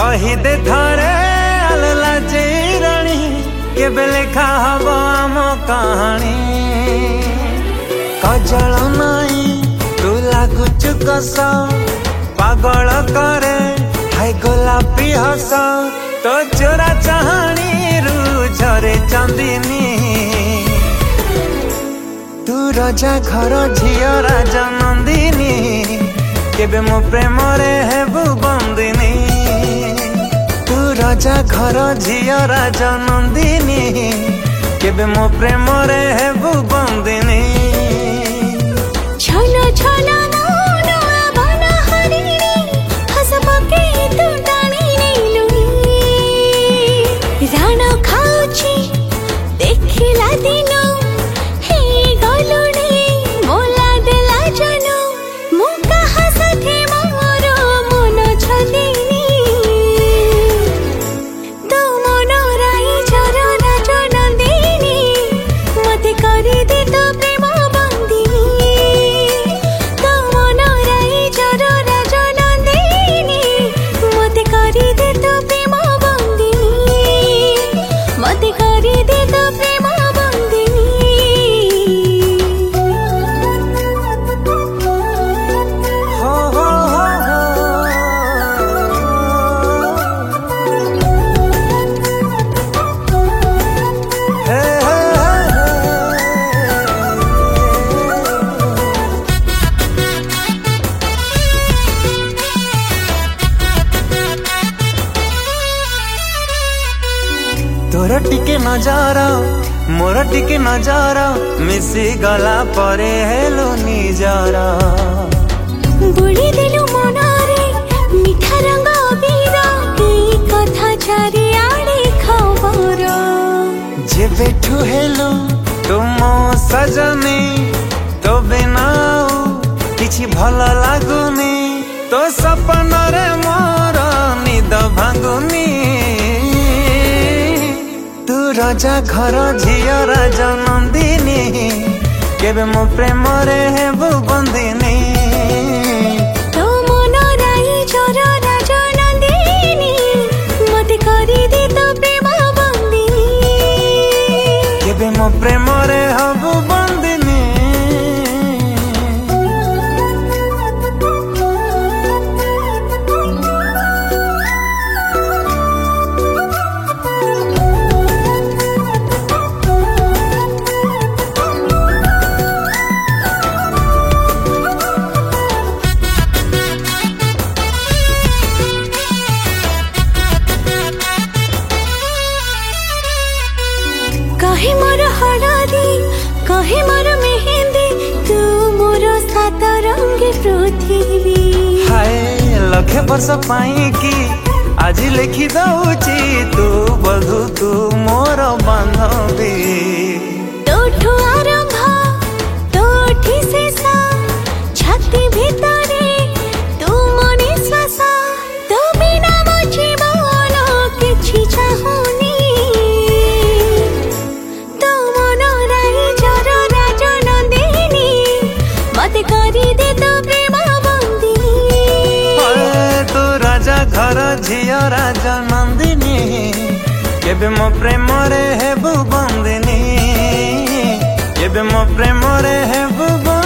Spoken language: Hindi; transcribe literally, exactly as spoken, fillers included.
कहीदे थरे आलला जेराणी केबे लेखा हब आम कहानी कजल नाई तू लागुचु कस पागल करे हाय गोलापी हस तो चोरा चाहानी रु झरे चांदनी तू राजा घर झियो राजा नंदिनी केबे मो प्रेम रे हेबु बंदिनी तू राजा घर झियो राजा नंदिनी केबे मो प्रेम रे हेबु बंदिनी छलो छलो मौन आवन हरिणी हस पके तू टाणी नेलुनी राण खाउची देखिला दिन हे गलुनी मोला देला जनो मु कहा साथे मोर मन छलिनी तो मन राई जर राज नंदिनी मते करी दे तो प्रेम बंदिनी तो मन राई जर राज नंदिनी मते करी दे तो प्रेम बंदिनी मते करी दे तो प्रेम बंदिनी हो हो हो हे हे तोर टिके नजर मोर टिके नजर मिसी गला परे हेलो निजर बुड़ी दिलु मनरे मिठा रंग अबीर ई कथा चारि आड़े खबर जे बेठू हेलो तुम सजनी तो बिना किछि भल लागुनी तो सपन रे मोर निद भांगुनी तू राजा घर झियो राजा नंदिनी केबे मो प्रेम रे हेबु बंदिनी तो मन राई जर राज नंदिनी मते करी दे तो प्रेम बंदिनी केबे मो प्रेम रे हेबु बंदिनी कहे मोर हळदी कहे मोर मेहंदी तू मोर सात रंग पृथ्वी हाय लखे वर्ष पाई कि आज लिखि दउची तू बधु तू मोर बांधवी तोठु आरंभ तोठी शेष छाती भितरे तू मनी श्वास तो बिना मो जीवन किछि चाहुनी तो मन राई जर राज नंदिनी मते करी दे तो प्रेम बंदिनी ओए तू राजा घर झियो राजा नंदिनी केबे मो प्रेम रे हेबु बंदिनी केबे मो प्रेम रे हेबु